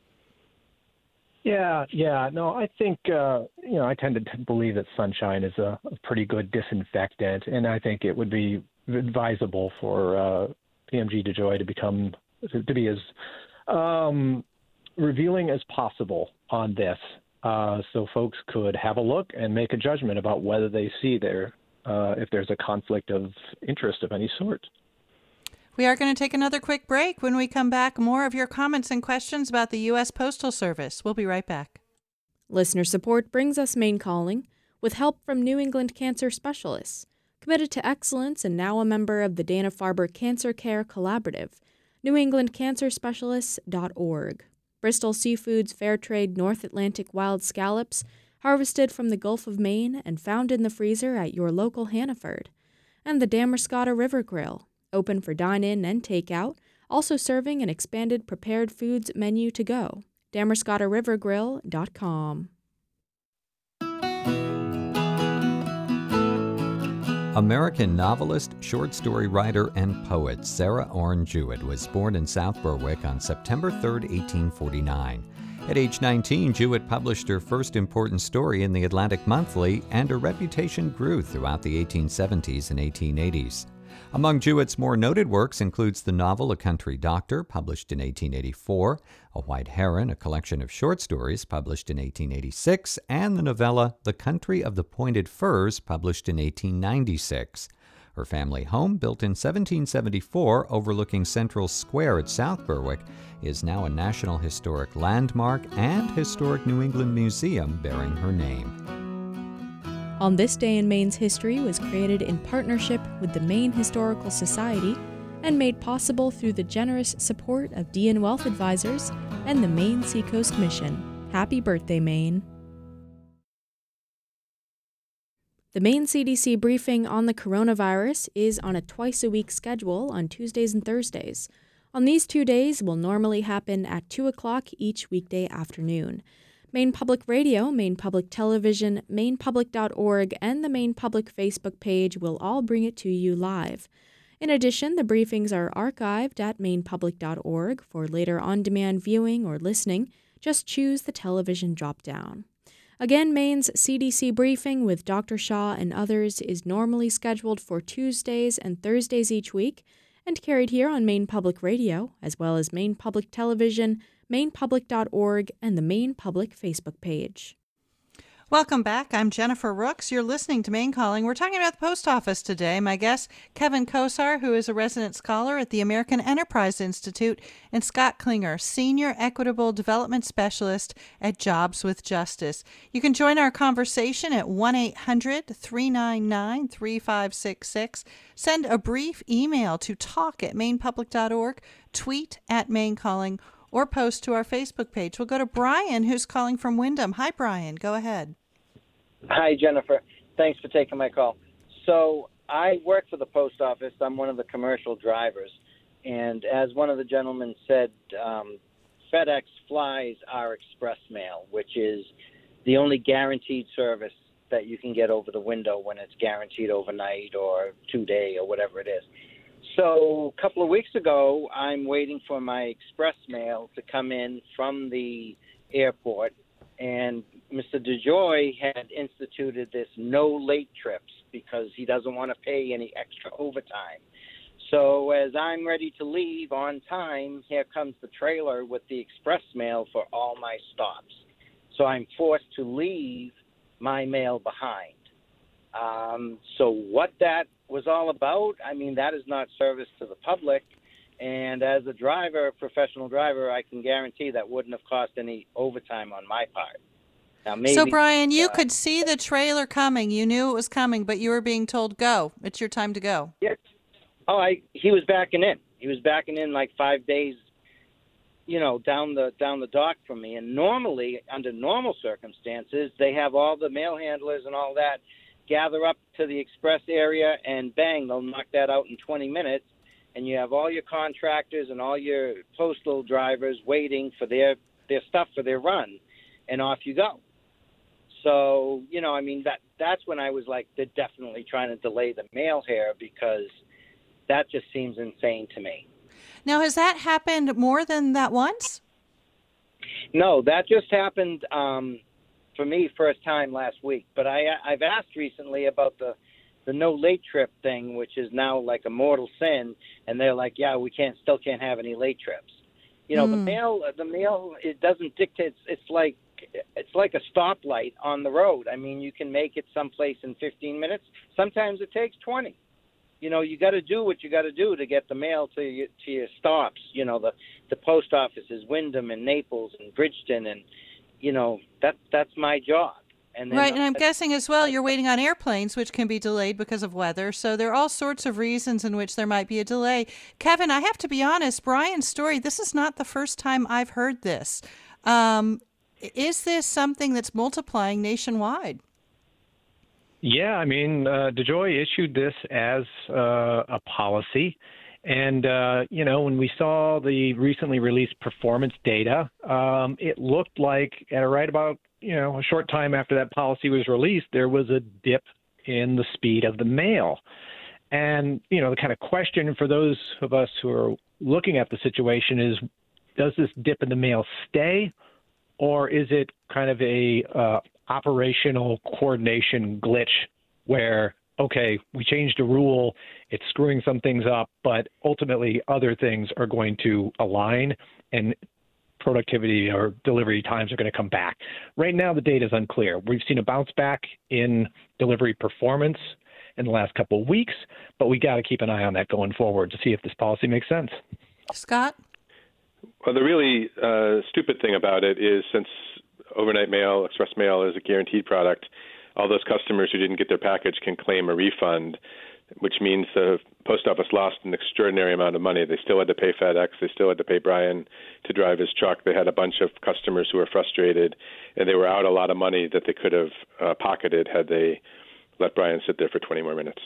Yeah, yeah. No, I think, uh, you know, I tend to believe that sunshine is a, a pretty good disinfectant, and I think it would be advisable for uh, P M G DeJoy to become, to, to be as um, revealing as possible on this, uh, so folks could have a look and make a judgment about whether they see there, uh, if there's a conflict of interest of any sort. We are going to take another quick break. When we come back, more of your comments and questions about the U S Postal Service. We'll be right back. Listener support brings us Maine Calling, with help from New England Cancer Specialists, committed to excellence and now a member of the Dana-Farber Cancer Care Collaborative, new england cancer specialists dot org. Bristol Seafood's Fairtrade North Atlantic wild scallops, harvested from the Gulf of Maine and found in the freezer at your local Hannaford. And the Damerscotta River Grill, open for dine-in and takeout, also serving an expanded prepared foods menu to go. Damerscotta River Grill dot com. American novelist, short story writer, and poet Sarah Orne Jewett was born in South Berwick on September third, eighteen forty-nine. At age nineteen, Jewett published her first important story in the Atlantic Monthly, and her reputation grew throughout the eighteen seventies and eighteen eighties. Among Jewett's more noted works includes the novel A Country Doctor, published in eighteen eighty-four, A White Heron, a collection of short stories, published in eighteen eighty-six, and the novella The Country of the Pointed Firs, published in eighteen ninety-six. Her family home, built in seventeen seventy-four overlooking Central Square at South Berwick, is now a National Historic Landmark and Historic New England Museum bearing her name. On This Day in Maine's History was created in partnership with the Maine Historical Society and made possible through the generous support of D N Wealth Advisors and the Maine Seacoast Mission. Happy birthday, Maine! The Maine C D C briefing on the coronavirus is on a twice-a-week schedule on Tuesdays and Thursdays. On these two days will normally happen at two o'clock each weekday afternoon. Maine Public Radio, Maine Public Television, maine public dot org, and the Maine Public Facebook page will all bring it to you live. In addition, the briefings are archived at maine public dot org for later on-demand viewing or listening. Just choose the television drop-down. Again, Maine's C D C briefing with Doctor Shaw and others is normally scheduled for Tuesdays and Thursdays each week and carried here on Maine Public Radio, as well as Maine Public Television, maine public dot org, and the Maine Public Facebook page. Welcome back. I'm Jennifer Rooks. You're listening to Maine Calling. We're talking about the post office today. My guest, Kevin Kosar, who is a resident scholar at the American Enterprise Institute, and Scott Klinger, Senior Equitable Development Specialist at Jobs with Justice. You can join our conversation at one eight hundred, three nine nine, three five six six. Send a brief email to talk at maine public dot org, tweet at Maine Calling, or post to our Facebook page. We'll go to Brian, who's calling from Wyndham. Hi, Brian. Go ahead. Hi, Jennifer. Thanks for taking my call. So I work for the post office. I'm one of the commercial drivers. And as one of the gentlemen said, um, FedEx flies our express mail, which is the only guaranteed service that you can get over the window when it's guaranteed overnight or two-day or whatever it is. So a couple of weeks ago, I'm waiting for my express mail to come in from the airport, and Mister DeJoy had instituted this no late trips because he doesn't want to pay any extra overtime. So as I'm ready to leave on time, here comes the trailer with the express mail for all my stops. So I'm forced to leave my mail behind. Um, so what that was all about, I mean, that is not service to the public. And as a driver, a professional driver, I can guarantee that wouldn't have cost any overtime on my part. Now, maybe, so, Brian, you uh, could see the trailer coming. You knew it was coming, but you were being told, go. It's your time to go. Yes. Oh, I, he was backing in. He was backing in like five days you know, down the down the dock from me. And normally, under normal circumstances, they have all the mail handlers and all that gather up to the express area, and bang, they'll knock that out in twenty minutes. And you have all your contractors and all your postal drivers waiting for their, their stuff for their run, and off you go. So, you know, I mean, that that's when I was like, they're definitely trying to delay the mail here, because that just seems insane to me. Now, has that happened more than that once? No, that just happened um, for me first time last week. But I, I've asked recently about the, the no late trip thing, which is now like a mortal sin. And they're like, yeah, we can't still can't have any late trips. You know, mm. the mail, the mail, it doesn't dictate. It's, it's like it's like a stoplight on the road. I mean, you can make it someplace in fifteen minutes. Sometimes it takes twenty. You know, you got to do what you got to do to get the mail to your, to your stops. You know, the, the post offices, Wyndham and Naples and Bridgeton, and, you know, that that's my job. And then, right, and I'm guessing as well you're waiting on airplanes, which can be delayed because of weather. So there are all sorts of reasons in which there might be a delay. Kevin, I have to be honest, Brian's story, this is not the first time I've heard this. Um, is this something that's multiplying nationwide? Yeah, I mean, uh, DeJoy issued this as uh, a policy. And, uh, you know, when we saw the recently released performance data, um, it looked like at right about, you know, a short time after that policy was released, there was a dip in the speed of the mail. And, you know, the kind of question for those of us who are looking at the situation is, does this dip in the mail stay, or is it kind of a uh, operational coordination glitch where, okay, we changed a rule, it's screwing some things up, but ultimately other things are going to align and productivity or delivery times are going to come back. Right now, the data is unclear. We've seen a bounce back in delivery performance in the last couple of weeks, but we got to keep an eye on that going forward to see if this policy makes sense. Scott? Well, the really uh, stupid thing about it is, since overnight mail, express mail is a guaranteed product, all those customers who didn't get their package can claim a refund, which means the post office lost an extraordinary amount of money. They still had to pay FedEx. They still had to pay Brian to drive his truck. They had a bunch of customers who were frustrated, and they were out a lot of money that they could have uh, pocketed had they let Brian sit there for twenty more minutes.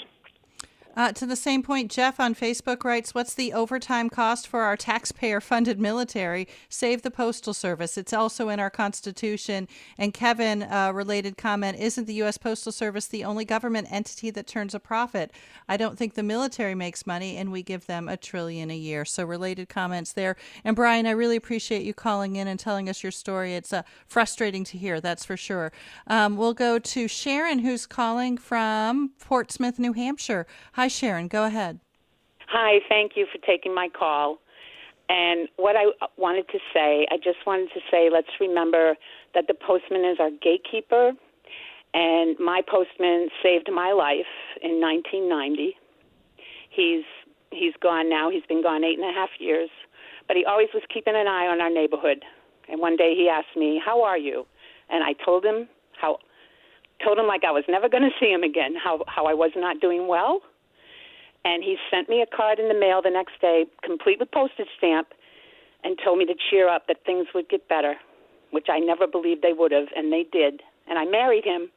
Uh, to the same point, Jeff on Facebook writes, what's the overtime cost for our taxpayer-funded military? Save the Postal Service. It's also in our Constitution. And Kevin, uh, related comment, isn't the U S Postal Service the only government entity that turns a profit? I don't think the military makes money, and we give them a trillion a year. So related comments there. And Brian, I really appreciate you calling in and telling us your story. It's uh, frustrating to hear, that's for sure. Um, we'll go to Sharon, who's calling from Portsmouth, New Hampshire. Hi, Sharon. Go ahead. Hi. Thank you for taking my call. And what I wanted to say, I just wanted to say, let's remember that the postman is our gatekeeper. And my postman saved my life in nineteen ninety. He's he's gone now. He's been gone eight and a half years. But he always was keeping an eye on our neighborhood. And one day he asked me, how are you? And I told him how, told him like I was never going to see him again, how, how I was not doing well. And he sent me a card in the mail the next day, complete with postage stamp, and told me to cheer up, that things would get better, which I never believed they would have, and they did. And I married him,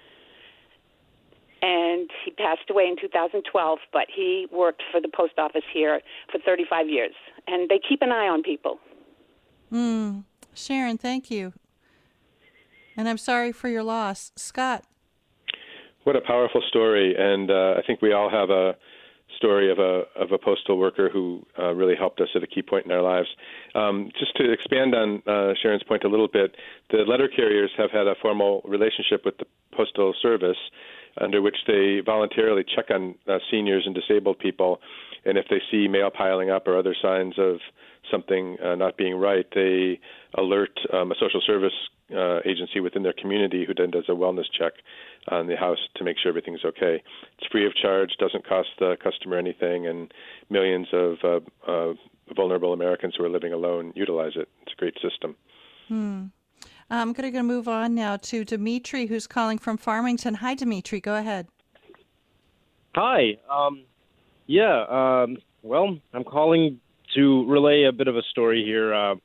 and he passed away in two thousand twelve, but he worked for the post office here for thirty-five years, and they keep an eye on people. Mm. Sharon, thank you. And I'm sorry for your loss. Scott? What a powerful story, and uh, I think we all have a story of a of a postal worker who uh, really helped us at a key point in our lives. Um, just to expand on uh, Sharon's point a little bit, the letter carriers have had a formal relationship with the Postal Service, under which they voluntarily check on uh, seniors and disabled people, and if they see mail piling up or other signs of something uh, not being right, they alert um, a social service uh, agency within their community, who then does a wellness check on the house to make sure everything's okay. It's free of charge, doesn't cost the customer anything, and millions of uh, uh, vulnerable Americans who are living alone utilize it. It's a great system. Hmm. I'm going to move on now to Dimitri, who's calling from Farmington. Hi, Dimitri. Go ahead. Hi. Um, yeah, um, well, I'm calling to relay a bit of a story here. Uh,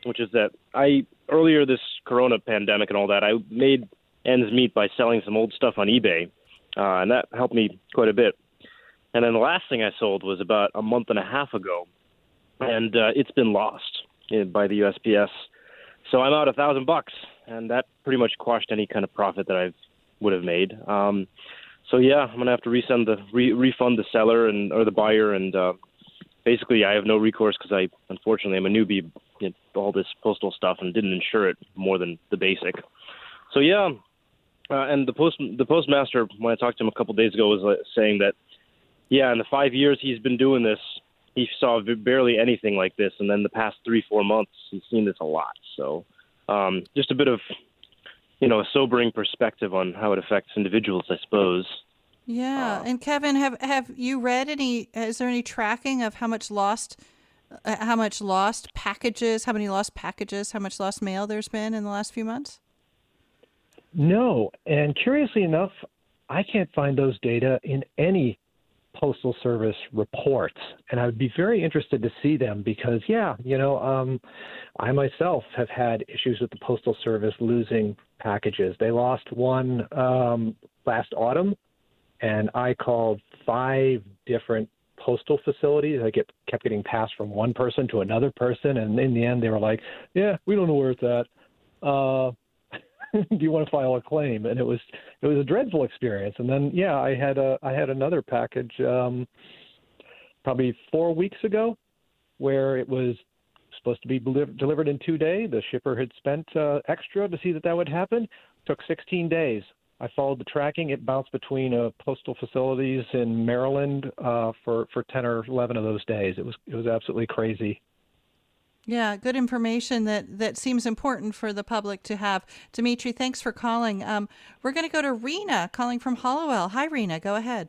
which is that I earlier this Corona pandemic and all that, I made ends meet by selling some old stuff on eBay, uh, and that helped me quite a bit. And then the last thing I sold was about a month and a half ago, and uh, it's been lost uh, by the U S P S. So I'm out a thousand bucks, and that pretty much quashed any kind of profit that I would have made. Um, so yeah, I'm gonna have to resend the re- refund the seller and or the buyer, and uh, basically I have no recourse because I unfortunately am a newbie in all this postal stuff and didn't insure it more than the basic. So yeah, uh, and the post the postmaster, when I talked to him a couple of days ago, was uh, saying that yeah, in the five years he's been doing this, he saw barely anything like this, and then the past three, four months, he's seen this a lot. So um, just a bit of, you know, a sobering perspective on how it affects individuals, I suppose. Yeah, and Kevin, have have you read any? Is there any tracking of how much lost, uh, how much lost packages, how many lost packages, how much lost mail there's been in the last few months? No, and curiously enough, I can't find those data in any Postal Service reports, and I would be very interested to see them because, yeah, you know, um, I myself have had issues with the Postal Service losing packages. They lost one um, last autumn, and I called five different postal facilities. I get kept getting passed from one person to another person, and in the end, they were like, "Yeah, we don't know where it's at. Uh, do you want to file a claim?" And it was it was a dreadful experience. And then yeah, I had a I had another package um, probably four weeks ago where it was supposed to be deli- delivered in two days. The shipper had spent uh, extra to see that that would happen. Took sixteen days. I followed the tracking. It bounced between uh, postal facilities in Maryland uh, for for ten or eleven of those days. It was it was absolutely crazy. Yeah, good information that, that seems important for the public to have. Dimitri, thanks for calling. Um, we're going to go to Rena calling from Hollowell. Hi, Rena. Go ahead.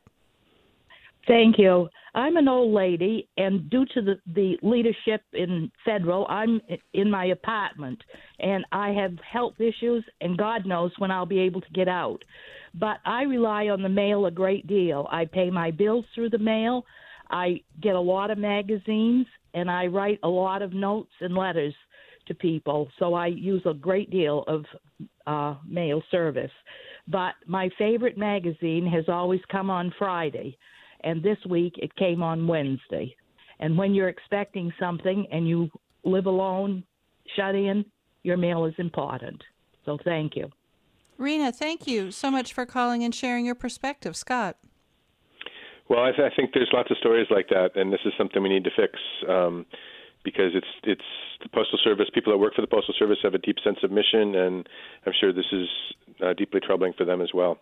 Thank you. I'm an old lady, and due to the, the leadership in federal, I'm in my apartment, and I have health issues, and God knows when I'll be able to get out. But I rely on the mail a great deal. I pay my bills through the mail. I get a lot of magazines, and I write a lot of notes and letters to people, so I use a great deal of uh, mail service. But my favorite magazine has always come on Friday, and this week it came on Wednesday. And when you're expecting something and you live alone, shut in, your mail is important. So thank you. Rena, thank you so much for calling and sharing your perspective. Scott? Well, I, th- I think there's lots of stories like that, and this is something we need to fix um, because it's it's the Postal Service. People that work for the Postal Service have a deep sense of mission, and I'm sure this is uh, deeply troubling for them as well.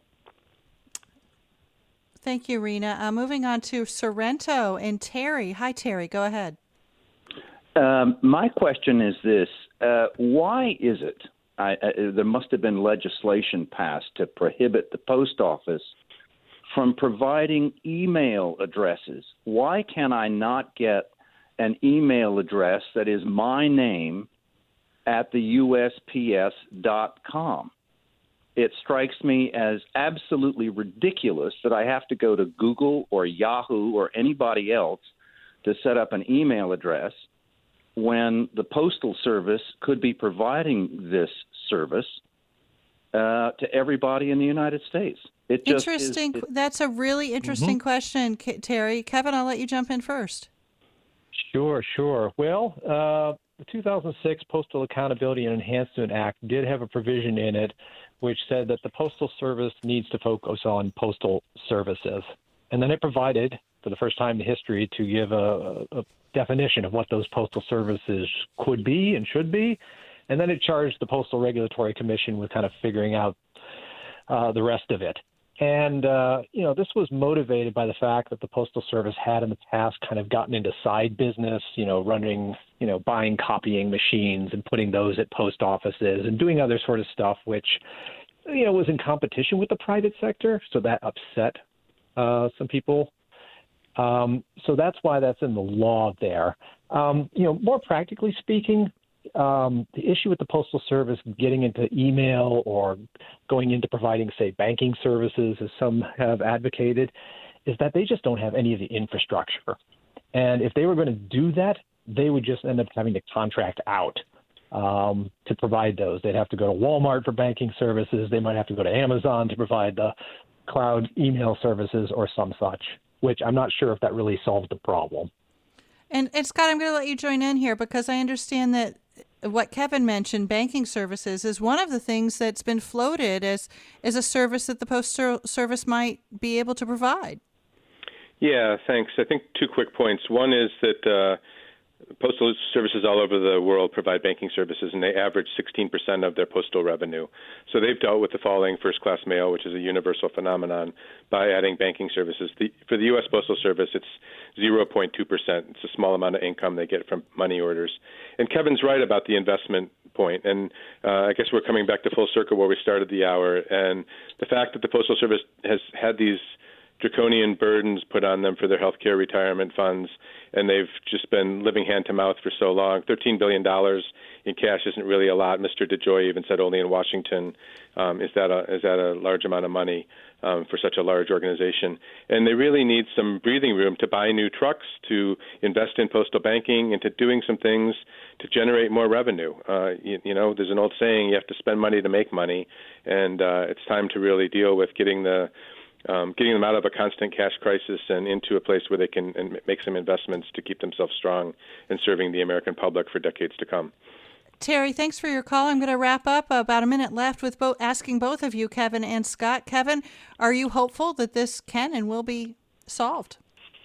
Thank you, Rena. Uh, moving on to Sorrento and Terry. Hi, Terry. Go ahead. Um, my question is this. Uh, why is it I, I, there must have been legislation passed to prohibit the post office from providing email addresses? Why can I not get an email address that is my name at the U S P S dot com? It strikes me as absolutely ridiculous that I have to go to Google or Yahoo or anybody else to set up an email address when the Postal Service could be providing this service uh, to everybody in the United States. It just interesting. Is, it, That's a really interesting mm-hmm. question, K- Terry. Kevin, I'll let you jump in first. Sure, sure. Well, uh, the two thousand six Postal Accountability and Enhancement Act did have a provision in it which said that the Postal Service needs to focus on postal services. And then it provided, for the first time in history, to give a, a definition of what those postal services could be and should be. And then it charged the Postal Regulatory Commission with kind of figuring out uh, the rest of it. And, uh, you know, this was motivated by the fact that the Postal Service had in the past kind of gotten into side business, you know, running, you know, buying copying machines and putting those at post offices and doing other sort of stuff, which, you know, was in competition with the private sector. So that upset uh, some people. Um, so that's why that's in the law there. Um, you know, more practically speaking, Um, the issue with the Postal Service getting into email or going into providing, say, banking services, as some have advocated, is that they just don't have any of the infrastructure. And if they were going to do that, they would just end up having to contract out um, to provide those. They'd have to go to Walmart for banking services. They might have to go to Amazon to provide the cloud email services or some such, which I'm not sure if that really solves the problem. And, and Scott, I'm going to let you join in here because I understand that what Kevin mentioned, banking services, is one of the things that's been floated as, as a service that the Postal Service might be able to provide. Yeah, thanks. I think two quick points. One is that uh, postal services all over the world provide banking services, and they average sixteen percent of their postal revenue. So they've dealt with the falling first-class mail, which is a universal phenomenon, by adding banking services. The, for the U S Postal Service, it's zero point two percent. It's a small amount of income they get from money orders. And Kevin's right about the investment point, and uh, I guess we're coming back to full circle where we started the hour. And the fact that the Postal Service has had these draconian burdens put on them for their health care retirement funds, and they've just been living hand to mouth for so long. thirteen billion dollars in cash isn't really a lot. Mister DeJoy even said only in Washington um, is that a, is that a large amount of money um, for such a large organization. And they really need some breathing room to buy new trucks, to invest in postal banking, and to doing some things to generate more revenue. Uh, you, you know, there's an old saying, you have to spend money to make money, and uh, it's time to really deal with getting the Um, getting them out of a constant cash crisis and into a place where they can and make some investments to keep themselves strong and serving the American public for decades to come. Terry, thanks for your call. I'm going to wrap up about a minute left with both, asking both of you, Kevin and Scott. Kevin, are you hopeful that this can and will be solved?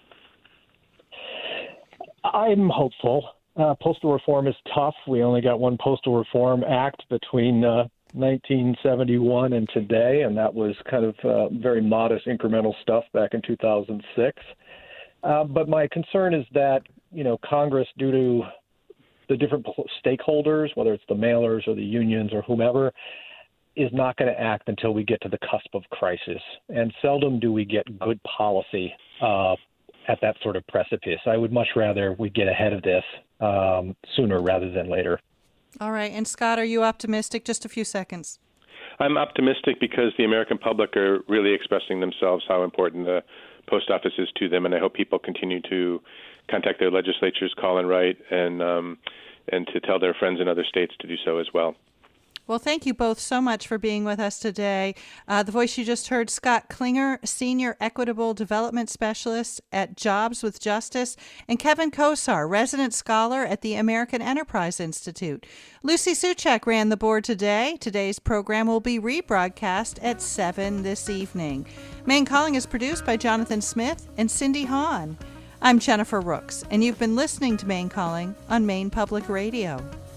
I'm hopeful. Uh, postal reform is tough. We only got one Postal Reform Act between uh, nineteen seventy-one and today, and that was kind of uh, very modest incremental stuff back in two thousand six. Uh, but my concern is that, you know, Congress, due to the different stakeholders, whether it's the mailers or the unions or whomever, is not going to act until we get to the cusp of crisis. And seldom do we get good policy uh, at that sort of precipice. I would much rather we get ahead of this um, sooner rather than later. All right. And Scott, are you optimistic? Just a few seconds. I'm optimistic because the American public are really expressing themselves how important the post office is to them, and I hope people continue to contact their legislatures, call and write, and um, and to tell their friends in other states to do so as well. Well, thank you both so much for being with us today. Uh, the voice you just heard, Scott Klinger, Senior Equitable Development Specialist at Jobs with Justice, and Kevin Kosar, Resident Scholar at the American Enterprise Institute. Lucy Suchek ran the board today. Today's program will be rebroadcast at seven this evening. Maine Calling is produced by Jonathan Smith and Cindy Hahn. I'm Jennifer Rooks, and you've been listening to Maine Calling on Maine Public Radio.